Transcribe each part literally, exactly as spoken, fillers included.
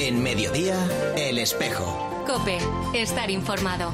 En Mediodía, El Espejo. COPE, estar informado.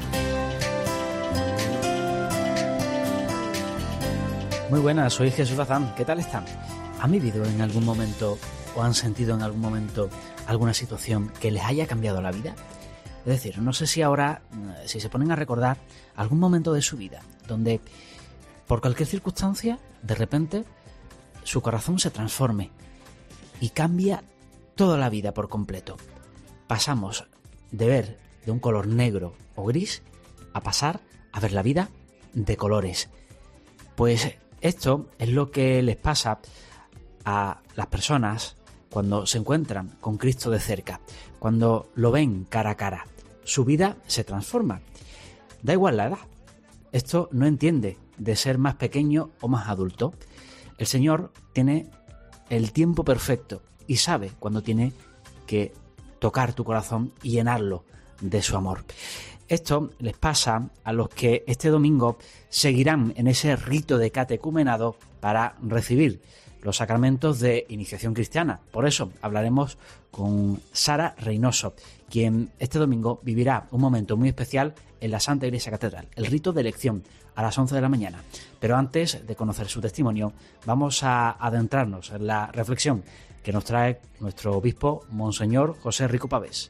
Muy buenas, soy Jesús Bazán. ¿Qué tal están? ¿Han vivido en algún momento o han sentido en algún momento alguna situación que les haya cambiado la vida? Es decir, no sé si ahora, si se ponen a recordar algún momento de su vida donde por cualquier circunstancia, de repente, su corazón se transforme y cambia toda la vida por completo. Pasamos de ver de un color negro o gris a pasar a ver la vida de colores. Pues esto es lo que les pasa a las personas cuando se encuentran con Cristo de cerca, cuando lo ven cara a cara. Su vida se transforma. Da igual la edad. Esto no entiende de ser más pequeño o más adulto. El Señor tiene el tiempo perfecto y sabe cuándo tiene que tocar tu corazón y llenarlo de su amor. Esto les pasa a los que este domingo seguirán en ese rito de catecumenado para recibir los sacramentos de iniciación cristiana. Por eso hablaremos con Sara Reynoso, quien este domingo vivirá un momento muy especial en la Santa Iglesia Catedral, el rito de elección a las once de la mañana. Pero antes de conocer su testimonio, vamos a adentrarnos en la reflexión que nos trae nuestro obispo, Monseñor José Rico Pavés.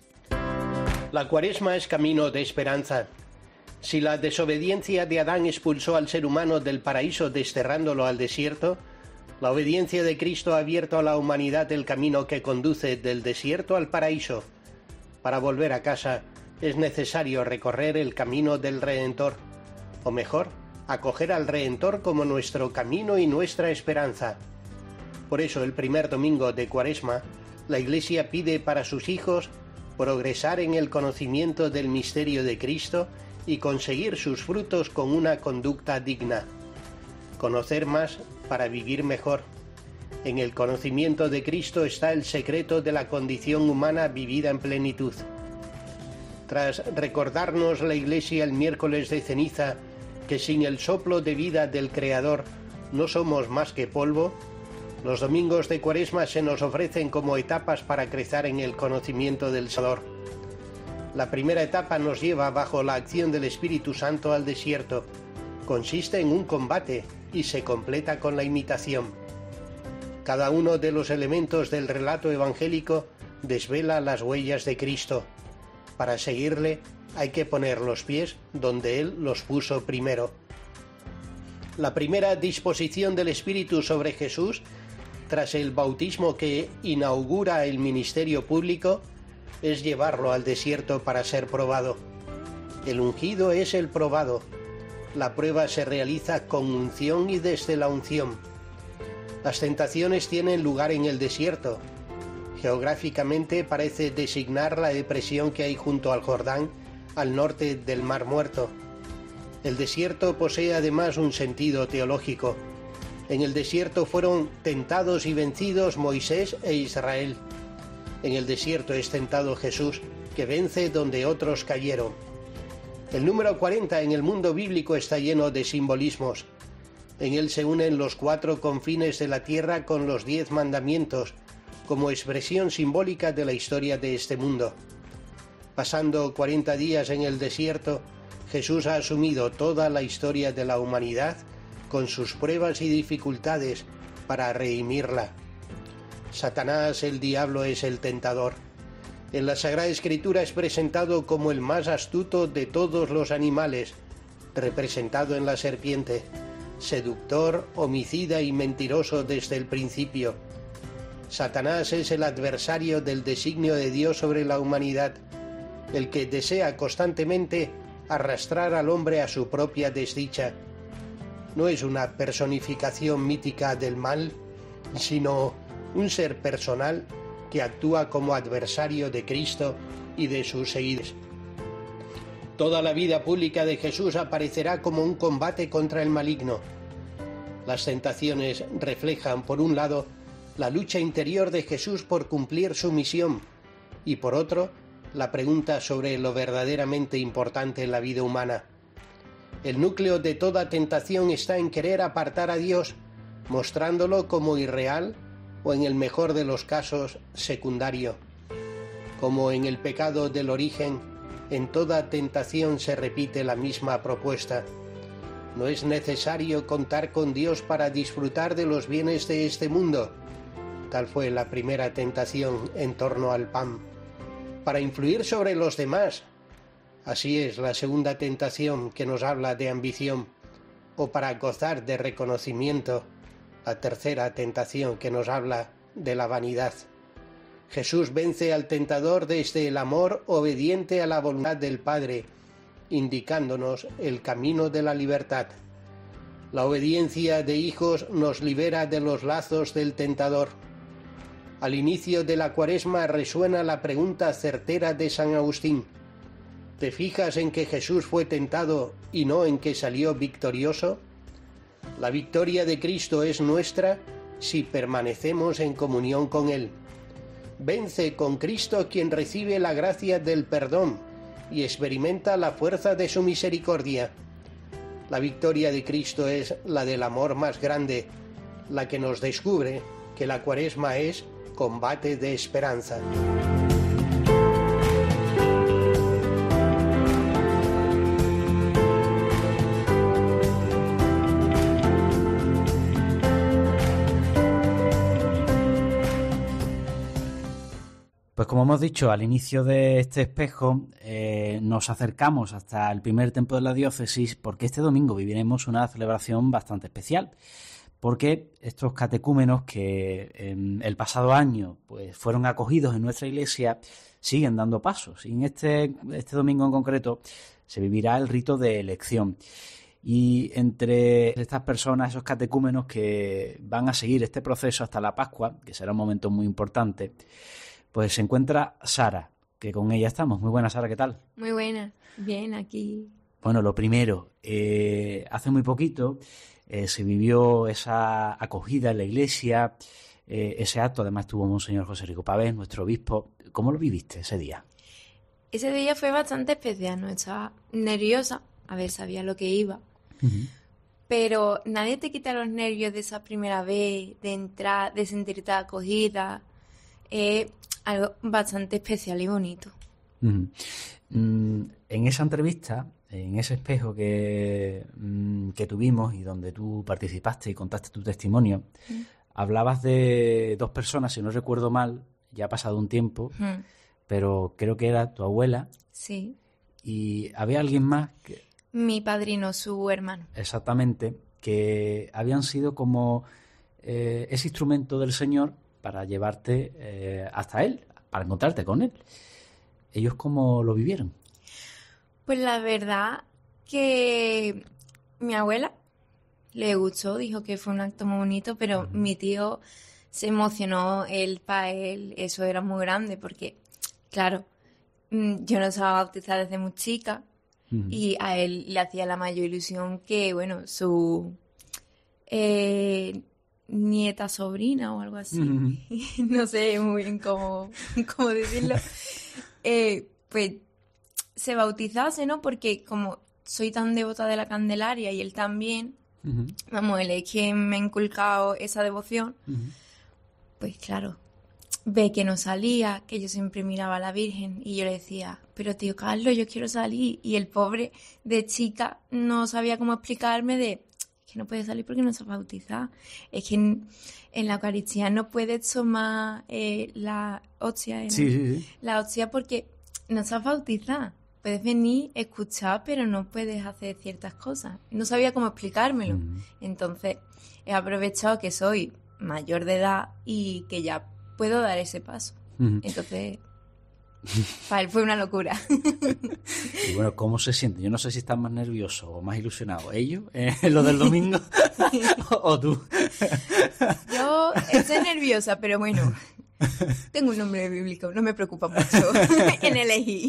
La Cuaresma es camino de esperanza. Si la desobediencia de Adán expulsó al ser humano del paraíso desterrándolo al desierto, la obediencia de Cristo ha abierto a la humanidad el camino que conduce del desierto al paraíso. Para volver a casa es necesario recorrer el camino del Redentor, o mejor, acoger al Redentor como nuestro camino y nuestra esperanza. Por eso el primer domingo de Cuaresma, la Iglesia pide para sus hijos progresar en el conocimiento del misterio de Cristo y conseguir sus frutos con una conducta digna. Conocer más para vivir mejor. En el conocimiento de Cristo está el secreto de la condición humana vivida en plenitud. Tras recordarnos la Iglesia el miércoles de ceniza que sin el soplo de vida del Creador no somos más que polvo, los domingos de Cuaresma se nos ofrecen como etapas para crecer en el conocimiento del Salvador. La primera etapa nos lleva bajo la acción del Espíritu Santo al desierto. Consiste en un combate y se completa con la imitación. Cada uno de los elementos del relato evangélico desvela las huellas de Cristo. Para seguirle hay que poner los pies donde Él los puso primero. La primera disposición del Espíritu sobre Jesús, tras el bautismo que inaugura el ministerio público, es llevarlo al desierto para ser probado. El ungido es el probado. La prueba se realiza con unción y desde la unción. Las tentaciones tienen lugar en el desierto. Geográficamente parece designar la depresión que hay junto al Jordán, al norte del Mar Muerto. El desierto posee además un sentido teológico. En el desierto fueron tentados y vencidos Moisés e Israel. En el desierto es tentado Jesús, que vence donde otros cayeron. El número cuarenta en el mundo bíblico está lleno de simbolismos. En él se unen los cuatro confines de la tierra con los diez mandamientos, como expresión simbólica de la historia de este mundo. Pasando cuarenta días en el desierto, Jesús ha asumido toda la historia de la humanidad con sus pruebas y dificultades para redimirla. Satanás, el diablo, es el tentador. En la Sagrada Escritura es presentado como el más astuto de todos los animales, representado en la serpiente, seductor, homicida y mentiroso desde el principio. Satanás es el adversario del designio de Dios sobre la humanidad, el que desea constantemente arrastrar al hombre a su propia desdicha. No es una personificación mítica del mal, sino un ser personal que actúa como adversario de Cristo y de sus seguidores. Toda la vida pública de Jesús aparecerá como un combate contra el maligno. Las tentaciones reflejan, por un lado, la lucha interior de Jesús por cumplir su misión y, por otro, la pregunta sobre lo verdaderamente importante en la vida humana. El núcleo de toda tentación está en querer apartar a Dios, mostrándolo como irreal o, en el mejor de los casos, secundario. Como en el pecado del origen, en toda tentación se repite la misma propuesta. No es necesario contar con Dios para disfrutar de los bienes de este mundo. Tal fue la primera tentación en torno al pan. Para influir sobre los demás. Así es la segunda tentación, que nos habla de ambición. O para gozar de reconocimiento. La tercera tentación, que nos habla de la vanidad. Jesús vence al tentador desde el amor obediente a la voluntad del Padre, indicándonos el camino de la libertad. La obediencia de hijos nos libera de los lazos del tentador. Al inicio de la Cuaresma resuena la pregunta certera de San Agustín. ¿Te fijas en que Jesús fue tentado y no en que salió victorioso? La victoria de Cristo es nuestra si permanecemos en comunión con Él. Vence con Cristo quien recibe la gracia del perdón y experimenta la fuerza de su misericordia. La victoria de Cristo es la del amor más grande, la que nos descubre que la Cuaresma es combate de esperanza. Pues como hemos dicho al inicio de este espejo, eh, nos acercamos hasta el primer templo de la diócesis porque este domingo viviremos una celebración bastante especial. Porque estos catecúmenos que en el pasado año pues, fueron acogidos en nuestra iglesia siguen dando pasos. Y en este, este domingo en concreto se vivirá el rito de elección. Y entre estas personas, esos catecúmenos que van a seguir este proceso hasta la Pascua, que será un momento muy importante, pues se encuentra Sara, que con ella estamos. Muy buena, Sara, ¿qué tal? Muy buena, bien, aquí. Bueno, lo primero, eh, hace muy poquito eh, se vivió esa acogida en la iglesia, eh, ese acto, además estuvo Monseñor José Rico Pavés, nuestro obispo. ¿Cómo lo viviste ese día? Ese día fue bastante especial, ¿no? Estaba nerviosa, a ver, sabía lo que iba. Uh-huh. Pero nadie te quita los nervios de esa primera vez, de entrar, de sentirte acogida. Eh, algo bastante especial y bonito. Uh-huh. Mm, en esa entrevista, en ese espejo que, mm, que tuvimos y donde tú participaste y contaste tu testimonio, uh-huh. hablabas de dos personas, si no recuerdo mal, ya ha pasado un tiempo, uh-huh. pero creo que era tu abuela. Sí. Y había alguien más que... Mi padrino, su hermano. Exactamente, que habían sido como eh, ese instrumento del Señor para llevarte eh, hasta Él, para encontrarte con Él. ¿Ellos cómo lo vivieron? Pues la verdad que mi abuela le gustó, dijo que fue un acto muy bonito, pero uh-huh. mi tío se emocionó, él para él eso era muy grande, porque, claro, yo no estaba bautizada desde muy chica, uh-huh. y a él le hacía la mayor ilusión que, bueno, su... Eh, nieta sobrina o algo así, uh-huh. no sé muy bien cómo, cómo decirlo, eh, pues se bautizase, ¿no? Porque como soy tan devota de la Candelaria y él también, uh-huh. vamos, él es quien me ha inculcado esa devoción, uh-huh. pues claro, ve que no salía, que yo siempre miraba a la Virgen y yo le decía, pero tío Carlos, yo quiero salir, y el pobre de chica no sabía cómo explicarme de que no puede salir porque no se ha bautizado. Es que en, en la Eucaristía no puedes tomar eh, la hostia, ¿no? sí, sí, sí. la hostia porque no se ha bautizado. Puedes venir, escuchar, pero no puedes hacer ciertas cosas. No sabía cómo explicármelo. Mm. Entonces he aprovechado que soy mayor de edad y que ya puedo dar ese paso. Mm. Entonces... para él fue una locura. Y bueno, ¿cómo se siente? Yo no sé si estás más nervioso o más ilusionado. ¿Ellos? ¿Eh? ¿Lo del domingo? ¿O, o tú? Yo estoy nerviosa, pero bueno, tengo un nombre bíblico, no me preocupa mucho en elegir.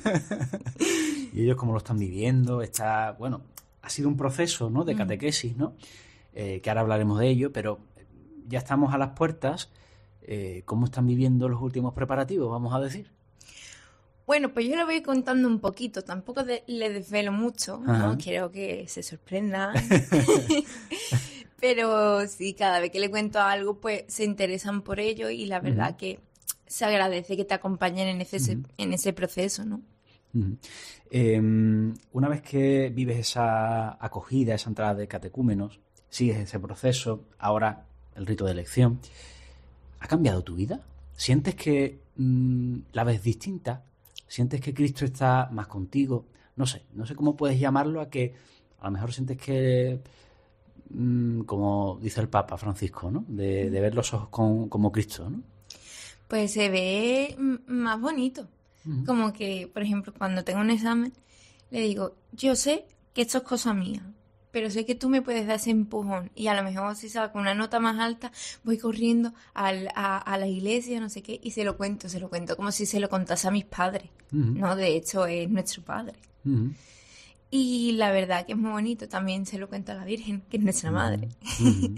¿Y ellos cómo lo están viviendo? Está, bueno, ha sido un proceso, ¿no?, de catequesis, ¿no? Eh, que ahora hablaremos de ello, pero ya estamos a las puertas. Eh, ¿Cómo están viviendo los últimos preparativos, vamos a decir? Bueno, pues yo le voy contando un poquito, tampoco de, le desvelo mucho, ¿no? Quiero que se sorprenda. Pero sí, cada vez que le cuento algo, pues se interesan por ello y la verdad uh-huh. que se agradece que te acompañen en ese, Uh-huh. en ese proceso, ¿no? Uh-huh. Eh, una vez que vives esa acogida, esa entrada de catecúmenos, sigues ese proceso, ahora el rito de elección, ¿ha cambiado tu vida? ¿Sientes que mmm, la ves distinta? ¿Sientes que Cristo está más contigo? No sé, no sé cómo puedes llamarlo, a que a lo mejor sientes que, mmm, como dice el Papa Francisco, ¿no? De, de ver los ojos con, como Cristo, ¿no? Pues se ve m- más bonito. Uh-huh. Como que, por ejemplo, cuando tengo un examen, le digo, yo sé que esto es cosa mía, pero sé que tú me puedes dar ese empujón. Y a lo mejor si saco una nota más alta, voy corriendo al, a, a la iglesia, no sé qué, y se lo cuento, se lo cuento como si se lo contase a mis padres. Uh-huh. No, de hecho, es nuestro padre. Uh-huh. Y la verdad que es muy bonito. También se lo cuento a la Virgen, que es nuestra madre. Uh-huh.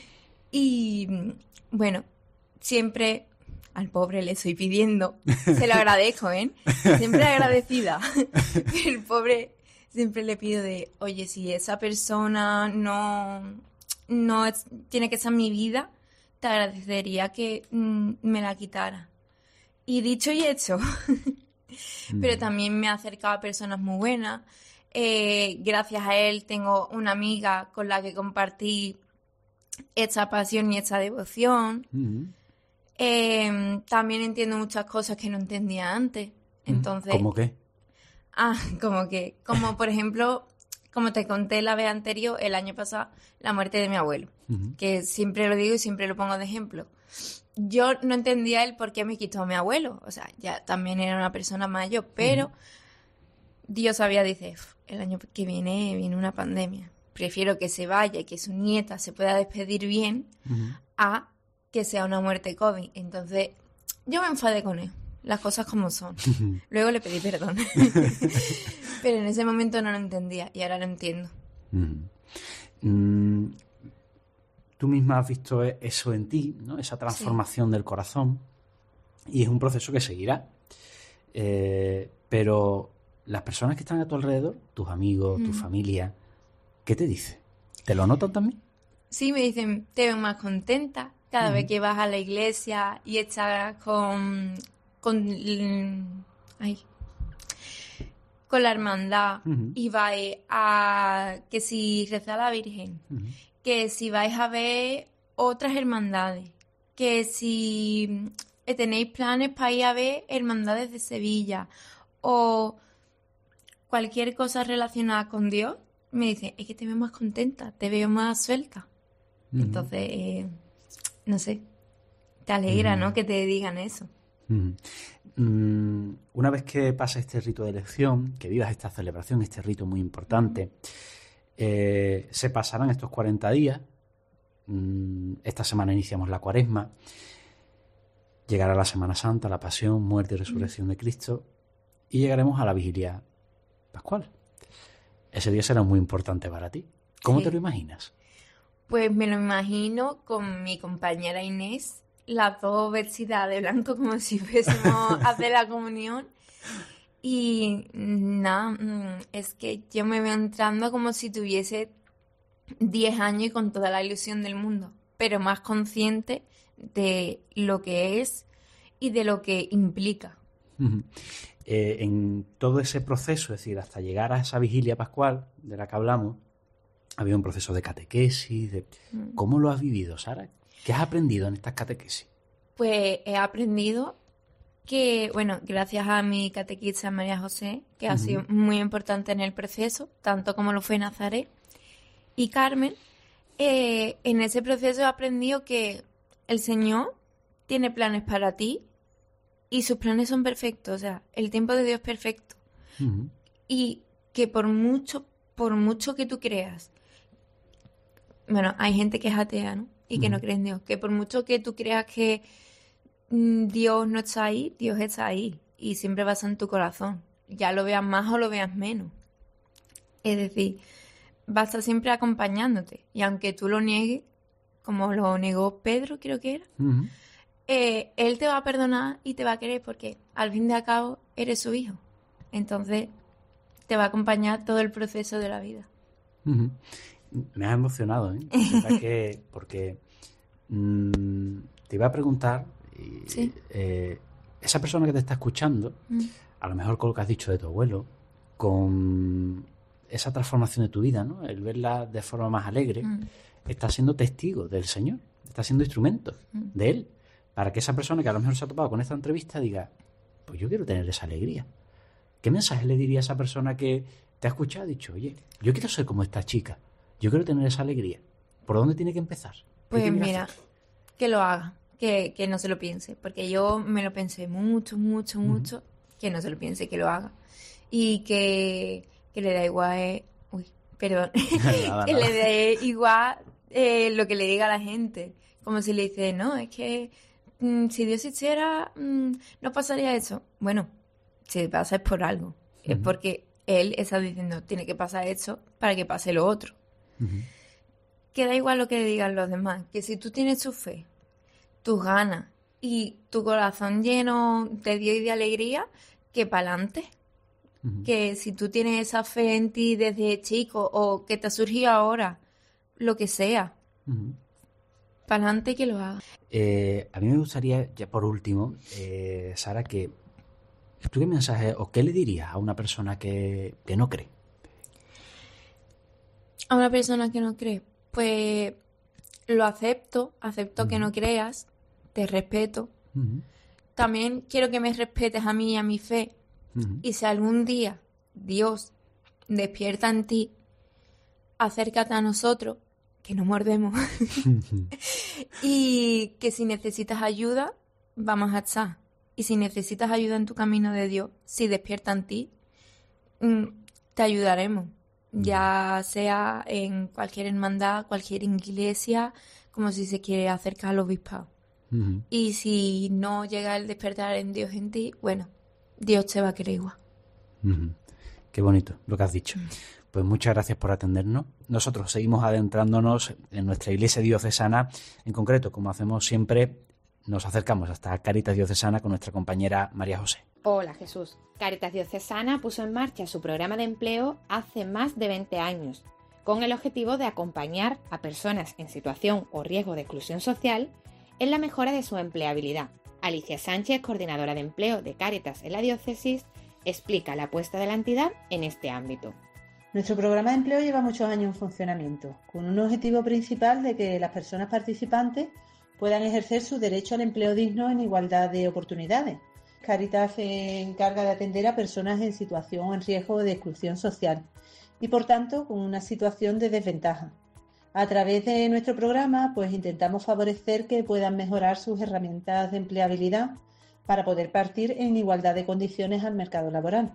Y bueno, siempre al pobre le estoy pidiendo, se lo agradezco, ¿eh? Siempre agradecida. Pero el pobre siempre le pido de, oye, si esa persona no, no es- tiene que estar en mi vida, te agradecería que mm, me la quitara. Y dicho y hecho. Pero también me ha acercado a personas muy buenas. Eh, gracias a él tengo una amiga con la que compartí esta pasión y esta devoción. Uh-huh. Eh, también entiendo muchas cosas que no entendía antes. Entonces, ¿Cómo qué? ah, como que, como por ejemplo, como te conté la vez anterior, el año pasado, la muerte de mi abuelo, Uh-huh. que siempre lo digo y siempre lo pongo de ejemplo. Yo no entendía el por qué me quitó a mi abuelo, o sea, ya también era una persona mayor, pero Dios sabía, dice, "Uf, el año que viene viene una pandemia. Prefiero que se vaya y que su nieta se pueda despedir bien Uh-huh. a que sea una muerte COVID". Entonces, yo me enfadé con él, las cosas como son. Luego le pedí perdón. Pero en ese momento no lo entendía y ahora lo entiendo. Uh-huh. Mm, tú misma has visto e- eso en ti, ¿no? Esa transformación del corazón, y es un proceso que seguirá. Eh, pero las personas que están a tu alrededor, tus amigos, tu Mm. familia, ¿qué te dicen? ¿Te lo notan también? Sí, me dicen, te veo más contenta cada Ujú. vez que vas a la iglesia y estás con, con, ay, con la hermandad Ujú. y vais a, que si rezar a la Virgen, Uh-huh. que si vais a ver otras hermandades, que si eh, tenéis planes para ir a ver hermandades de Sevilla o cualquier cosa relacionada con Dios, me dicen, es que te veo más contenta, te veo más suelta. Ujú. Entonces, eh, no sé, te alegra, Ujú. ¿no? Que te digan eso. Ujú. Mm, una vez que pasa este rito de elección, que vivas esta celebración, este rito muy importante, eh, se pasarán estos cuarenta días. Mm, esta semana iniciamos la Cuaresma. Llegará la Semana Santa, la Pasión, Muerte y Resurrección de Cristo, y llegaremos a la Vigilia Pascual. Ese día será muy importante para ti. ¿Cómo Sí. te lo imaginas? Pues me lo imagino con mi compañera Inés, las dos vestidas de blanco como si fuésemos a hacer la comunión. Y nada, mm, es que yo me veo entrando como si tuviese diez años y con toda la ilusión del mundo, pero más consciente de lo que es y de lo que implica. Ujú. Eh, en todo ese proceso, es decir, hasta llegar a esa vigilia pascual de la que hablamos, había un proceso de catequesis. De... Mm. ¿Cómo lo has vivido, Sara? ¿Qué has aprendido en estas catequesis? Pues he aprendido que, bueno, gracias a mi catequista María José, que ha Ujú. sido muy importante en el proceso, tanto como lo fue Nazaret, y Carmen, eh, en ese proceso he aprendido que el Señor tiene planes para ti y sus planes son perfectos, o sea, el tiempo de Dios es perfecto. Ujú. Y que por mucho, por mucho que tú creas, bueno, hay gente que es atea, ¿no? Y que no Ujú. cree en Dios, que por mucho que tú creas que mm, Dios no está ahí, Dios está ahí y siempre va a estar en tu corazón, ya lo veas más o lo veas menos. Es decir, va a estar siempre acompañándote y aunque tú lo niegues, como lo negó Pedro, creo que era, Ujú. eh, Él te va a perdonar y te va a querer porque al fin y al cabo eres su hijo. Entonces te va a acompañar todo el proceso de la vida. Ujú. Me has emocionado, ¿eh? De verdad que, porque mm, te iba a preguntar, y Sí. Eh, esa persona que te está escuchando, mm. a lo mejor con lo que has dicho de tu abuelo, con esa transformación de tu vida, ¿no? El verla de forma más alegre, mm. está siendo testigo del Señor, está siendo instrumento mm. de Él, para que esa persona que a lo mejor se ha topado con esta entrevista diga, pues yo quiero tener esa alegría. ¿Qué mensaje le diría a esa persona que te ha escuchado y ha dicho, oye, yo quiero ser como esta chica, yo quiero tener esa alegría? ¿Por dónde tiene que empezar? Pues mira, hacer? que lo haga, que, que no se lo piense, porque yo me lo pensé mucho, mucho, uh-huh. mucho, que no se lo piense, que lo haga. Y que, que le da igual, eh, uy, perdón, nada, que nada. le dé igual eh, lo que le diga a la gente. Como si le dice, no, es que mmm, si Dios hiciera, mmm, no pasaría eso. Bueno, si pasa es por algo, uh-huh. es porque Él está diciendo, tiene que pasar eso para que pase lo otro. Uh-huh. Que da igual lo que digan los demás, que si tú tienes tu fe, tus ganas y tu corazón lleno de Dios y de alegría, que para adelante. Uh-huh. Que si tú tienes esa fe en ti desde chico o que te ha surgido ahora, lo que sea, uh-huh. para adelante que lo hagas. Eh, a mí me gustaría, ya por último, eh, Sara, que ¿tú qué mensaje o qué le dirías a una persona que, que no cree? A una persona que no cree, pues lo acepto, acepto uh-huh. que no creas, te respeto. Uh-huh. También quiero que me respetes a mí y a mi fe. Uh-huh. Y si algún día Dios despierta en ti, acércate a nosotros, que no mordemos. Uh-huh. Y que si necesitas ayuda, vamos a estar. Y si necesitas ayuda en tu camino de Dios, si despierta en ti, te ayudaremos. Ya sea en cualquier hermandad, cualquier iglesia, como si se quiere acercar al obispado. Uh-huh. Y si no llega el despertar en Dios en ti, bueno, Dios te va a querer igual. Uh-huh. Qué bonito lo que has dicho. Uh-huh. Pues muchas gracias por atendernos. Nosotros seguimos adentrándonos en nuestra iglesia diocesana. En concreto, como hacemos siempre, nos acercamos hasta Cáritas Diocesana con nuestra compañera María José. Hola Jesús. Cáritas Diocesana puso en marcha su programa de empleo hace más de veinte años, con el objetivo de acompañar a personas en situación o riesgo de exclusión social en la mejora de su empleabilidad. Alicia Sánchez, coordinadora de empleo de Cáritas en la diócesis, explica la apuesta de la entidad en este ámbito. Nuestro programa de empleo lleva muchos años en funcionamiento, con un objetivo principal de que las personas participantes puedan ejercer su derecho al empleo digno en igualdad de oportunidades. Cáritas se encarga de atender a personas en situación en riesgo de exclusión social y, por tanto, con una situación de desventaja. A través de nuestro programa, pues intentamos favorecer que puedan mejorar sus herramientas de empleabilidad para poder partir en igualdad de condiciones al mercado laboral.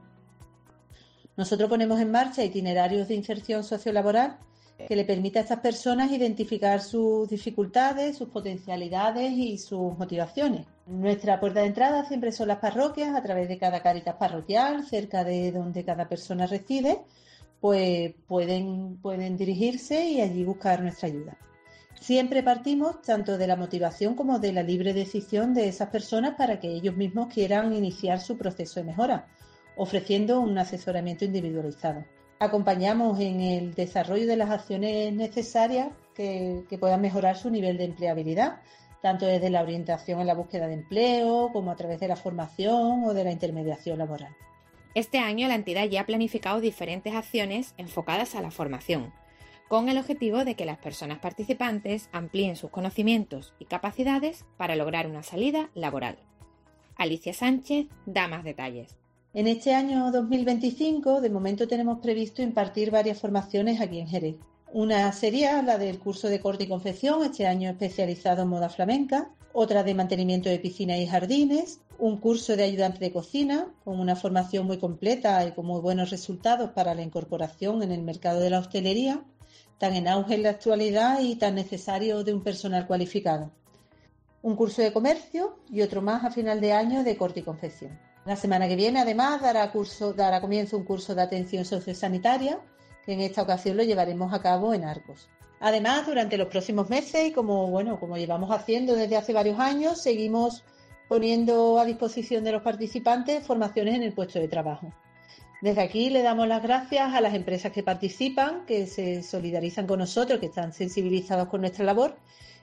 Nosotros ponemos en marcha itinerarios de inserción sociolaboral que le permita a estas personas identificar sus dificultades, sus potencialidades y sus motivaciones. Nuestra puerta de entrada siempre son las parroquias, a través de cada Cáritas parroquial, cerca de donde cada persona reside, pues pueden, pueden dirigirse y allí buscar nuestra ayuda. Siempre partimos tanto de la motivación como de la libre decisión de esas personas para que ellos mismos quieran iniciar su proceso de mejora, ofreciendo un asesoramiento individualizado. Acompañamos en el desarrollo de las acciones necesarias que, que puedan mejorar su nivel de empleabilidad, tanto desde la orientación en la búsqueda de empleo como a través de la formación o de la intermediación laboral. Este año la entidad ya ha planificado diferentes acciones enfocadas a la formación, con el objetivo de que las personas participantes amplíen sus conocimientos y capacidades para lograr una salida laboral. Alicia Sánchez da más detalles. En este año dos mil veinticinco, de momento tenemos previsto impartir varias formaciones aquí en Jerez. Una sería la del curso de corte y confección, este año especializado en moda flamenca, otra de mantenimiento de piscinas y jardines, un curso de ayudante de cocina, con una formación muy completa y con muy buenos resultados para la incorporación en el mercado de la hostelería, tan en auge en la actualidad y tan necesario de un personal cualificado. Un curso de comercio y otro más a final de año de corte y confección. La semana que viene, además, dará, curso, dará comienzo un curso de atención sociosanitaria, que en esta ocasión lo llevaremos a cabo en Arcos. Además, durante los próximos meses, y como, bueno, como llevamos haciendo desde hace varios años, seguimos poniendo a disposición de los participantes formaciones en el puesto de trabajo. Desde aquí le damos las gracias a las empresas que participan, que se solidarizan con nosotros, que están sensibilizados con nuestra labor,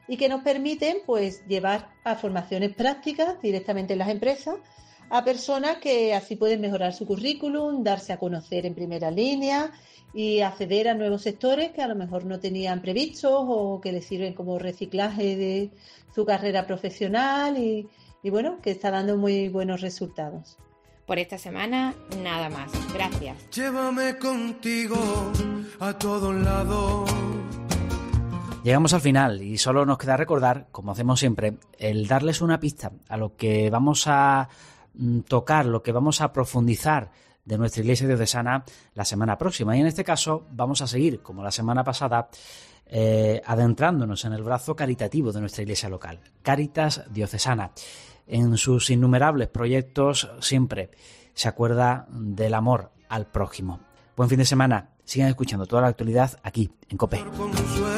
y que nos permiten pues llevar a formaciones prácticas directamente en las empresas a personas que así pueden mejorar su currículum, darse a conocer en primera línea y acceder a nuevos sectores que a lo mejor no tenían previstos o que les sirven como reciclaje de su carrera profesional y, y bueno, que está dando muy buenos resultados. Por esta semana, nada más. Gracias. Llévame contigo a todos lados. Llegamos al final y solo nos queda recordar, como hacemos siempre, el darles una pista a lo que vamos a tocar, lo que vamos a profundizar de nuestra Iglesia Diocesana la semana próxima. Y en este caso vamos a seguir, como la semana pasada, eh, adentrándonos en el brazo caritativo de nuestra Iglesia local, Cáritas Diocesana. En sus innumerables proyectos siempre se acuerda del amor al prójimo. Buen fin de semana. Sigan escuchando toda la actualidad aquí, en COPE.